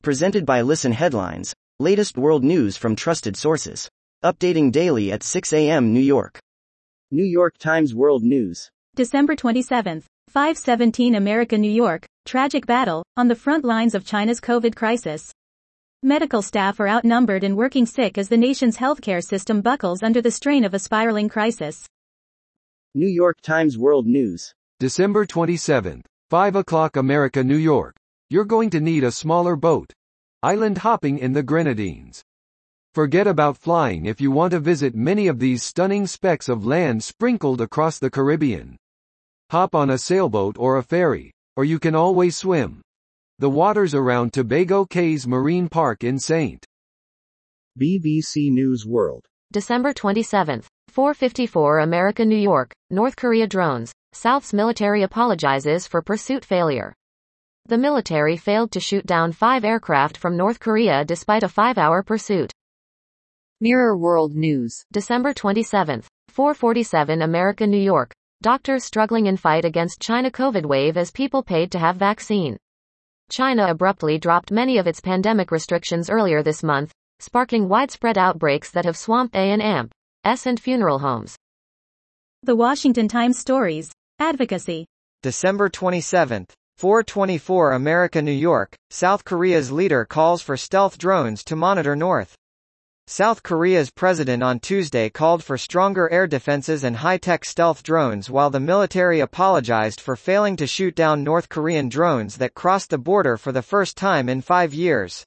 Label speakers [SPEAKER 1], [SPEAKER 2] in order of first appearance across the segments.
[SPEAKER 1] Presented by Listen Headlines, latest world news from trusted sources. Updating daily at 6 a.m. New York. New York Times World News.
[SPEAKER 2] December 27th, 5:17 America, New York. Tragic battle on the front lines of China's COVID crisis. Medical staff are outnumbered and working sick as the nation's healthcare system buckles under the strain of a spiraling crisis.
[SPEAKER 1] New York Times World News.
[SPEAKER 3] December 27th, 5 o'clock America, New York. You're going to need a smaller boat. Island hopping in the Grenadines. Forget about flying if you want to visit many of these stunning specks of land sprinkled across the Caribbean. Hop on a sailboat or a ferry, or you can always swim. The waters around Tobago Cays Marine Park in St.
[SPEAKER 1] BBC News World.
[SPEAKER 4] December 27th, 4:54 America, New York. North Korea drones. South's military apologizes for pursuit failure. The military failed to shoot down 5 aircraft from North Korea despite a 5-hour pursuit.
[SPEAKER 5] Mirror World News.
[SPEAKER 4] December 27th, 4:47 America, New York. Doctors struggling in fight against China COVID wave as people paid to have vaccine. China abruptly dropped many of its pandemic restrictions earlier this month, sparking widespread outbreaks that have swamped A&M's and funeral homes.
[SPEAKER 2] The Washington Times stories. Advocacy.
[SPEAKER 6] December 27th, 4:24 America, New York. South Korea's leader calls for stealth drones to monitor North. South Korea's president on Tuesday called for stronger air defenses and high-tech stealth drones while the military apologized for failing to shoot down North Korean drones that crossed the border for the first time in 5 years.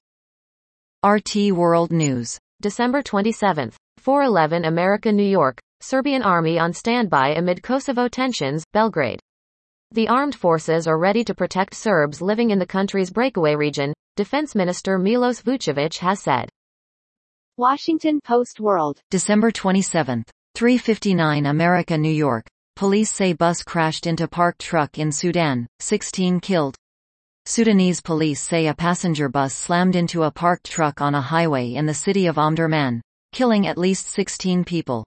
[SPEAKER 5] RT World News.
[SPEAKER 4] December 27th, 4:11 America, New York. Serbian army on standby amid Kosovo tensions, Belgrade. The armed forces are ready to protect Serbs living in the country's breakaway region, Defense Minister Milos Vučević has said.
[SPEAKER 7] Washington Post World.
[SPEAKER 5] December 27th, 3:59 America, New York. Police say bus crashed into parked truck in Sudan, 16 killed. Sudanese police say a passenger bus slammed into a parked truck on a highway in the city of Omdurman, killing at least 16 people.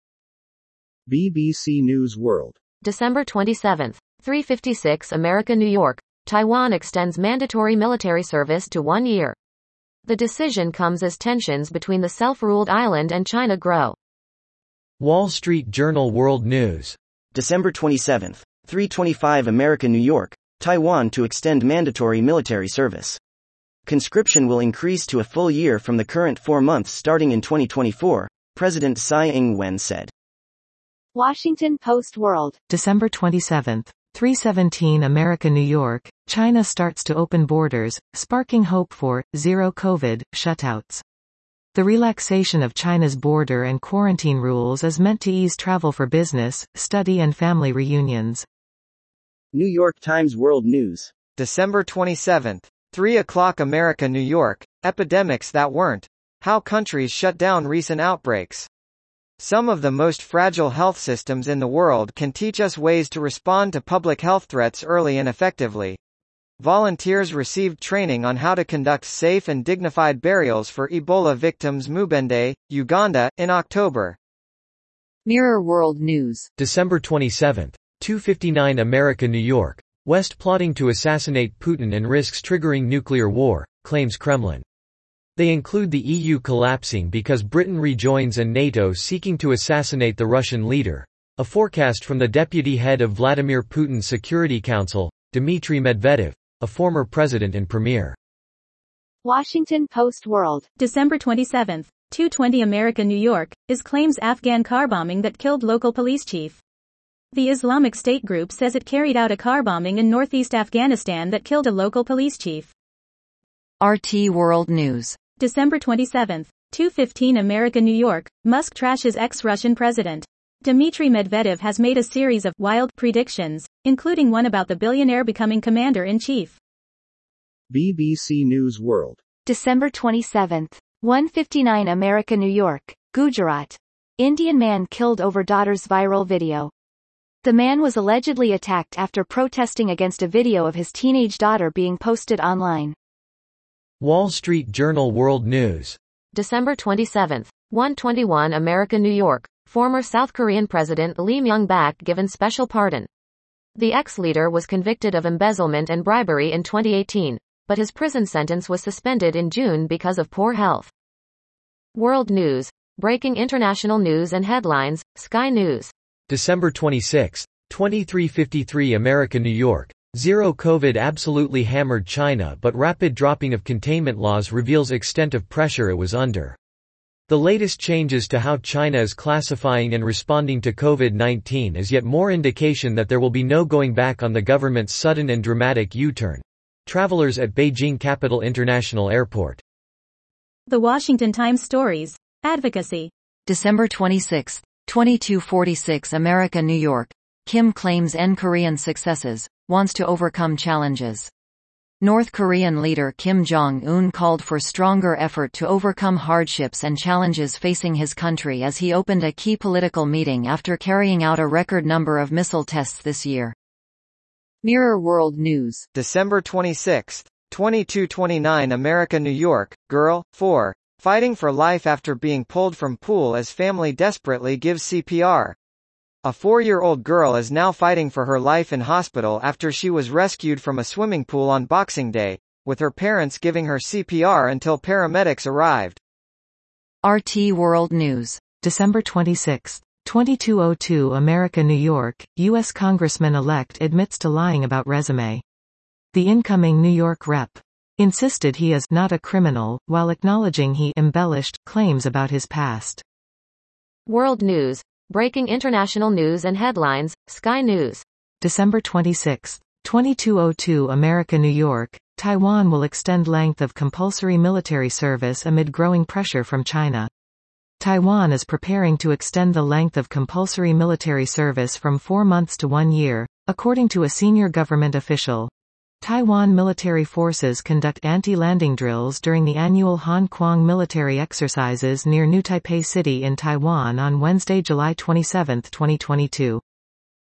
[SPEAKER 1] BBC News World.
[SPEAKER 4] December 27th, 3:56 America, New York. Taiwan extends mandatory military service to 1 year. The decision comes as tensions between the self-ruled island and China grow.
[SPEAKER 8] Wall Street Journal World News.
[SPEAKER 1] December 27th, 3:25 America, New York. Taiwan to extend mandatory military service. Conscription will increase to a full year from the current 4 months starting in 2024, President Tsai Ing-wen said.
[SPEAKER 7] Washington Post World.
[SPEAKER 9] December 27th, 3:17 America, New York. China starts to open borders, sparking hope for zero COVID shutouts. The relaxation of China's border and quarantine rules is meant to ease travel for business, study and family reunions.
[SPEAKER 1] New York Times World News.
[SPEAKER 6] December 27th, 3 o'clock America, New York. Epidemics that weren't. How countries shut down recent outbreaks. Some of the most fragile health systems in the world can teach us ways to respond to public health threats early and effectively. Volunteers received training on how to conduct safe and dignified burials for Ebola victims Mubende, Uganda, in October.
[SPEAKER 5] Mirror World News.
[SPEAKER 8] December 27th, 2:59 America, New York. West plotting to assassinate Putin and risks triggering nuclear war, claims Kremlin. They include the EU collapsing because Britain rejoins and NATO seeking to assassinate the Russian leader. A forecast from the deputy head of Vladimir Putin's Security Council, Dmitry Medvedev, a former president and premier.
[SPEAKER 7] Washington Post World.
[SPEAKER 2] December 27th, 2:20 America, New York, is claims Afghan car bombing that killed local police chief. The Islamic State group says it carried out a car bombing in northeast Afghanistan that killed a local police chief.
[SPEAKER 5] RT World News.
[SPEAKER 2] December 27th, 2:15 America, New York. Musk trashes ex-Russian president. Dmitry Medvedev has made a series of wild predictions, including one about the billionaire becoming commander-in-chief.
[SPEAKER 1] BBC News World.
[SPEAKER 7] December 27th, 1:59 America, New York. Gujarat. Indian man killed over daughter's viral video. The man was allegedly attacked after protesting against a video of his teenage daughter being posted online.
[SPEAKER 8] Wall Street Journal World News.
[SPEAKER 4] December 27th, 1:21 America, New York. Former South Korean President Lee Myung-bak given special pardon. The ex-leader was convicted of embezzlement and bribery in 2018, but his prison sentence was suspended in June because of poor health. World news. Breaking international news and headlines, Sky News.
[SPEAKER 8] December 26, 2353 America, New York. Zero COVID absolutely hammered China, but rapid dropping of containment laws reveals extent of pressure it was under. The latest changes to how China is classifying and responding to COVID-19 is yet more indication that there will be no going back on the government's sudden and dramatic U-turn. Travelers at Beijing Capital International Airport.
[SPEAKER 2] The Washington Times stories. Advocacy.
[SPEAKER 5] December 26, 2246 America, New York. Kim claims end Korean successes, wants to overcome challenges. North Korean leader Kim Jong-un called for stronger effort to overcome hardships and challenges facing his country as he opened a key political meeting after carrying out a record number of missile tests this year. Mirror World News.
[SPEAKER 6] December 26, 2229 America, New York. Girl, 4. Fighting for life after being pulled from pool as family desperately gives CPR. A 4-year-old girl is now fighting for her life in hospital after she was rescued from a swimming pool on Boxing Day, with her parents giving her CPR until paramedics arrived.
[SPEAKER 5] RT World News.
[SPEAKER 9] December 26, 2202 America, New York. U.S. Congressman-elect admits to lying about resume. The incoming New York rep. Insisted he is not a criminal, while acknowledging he embellished claims about his past.
[SPEAKER 4] World news. Breaking international news and headlines, Sky News.
[SPEAKER 9] December 26, 2202 America, New York. Taiwan will extend length of compulsory military service amid growing pressure from China. Taiwan is preparing to extend the length of compulsory military service from 4 months to 1 year, according to a senior government official. Taiwan military forces conduct anti-landing drills during the annual Han Kuang military exercises near New Taipei City in Taiwan on Wednesday, July 27, 2022.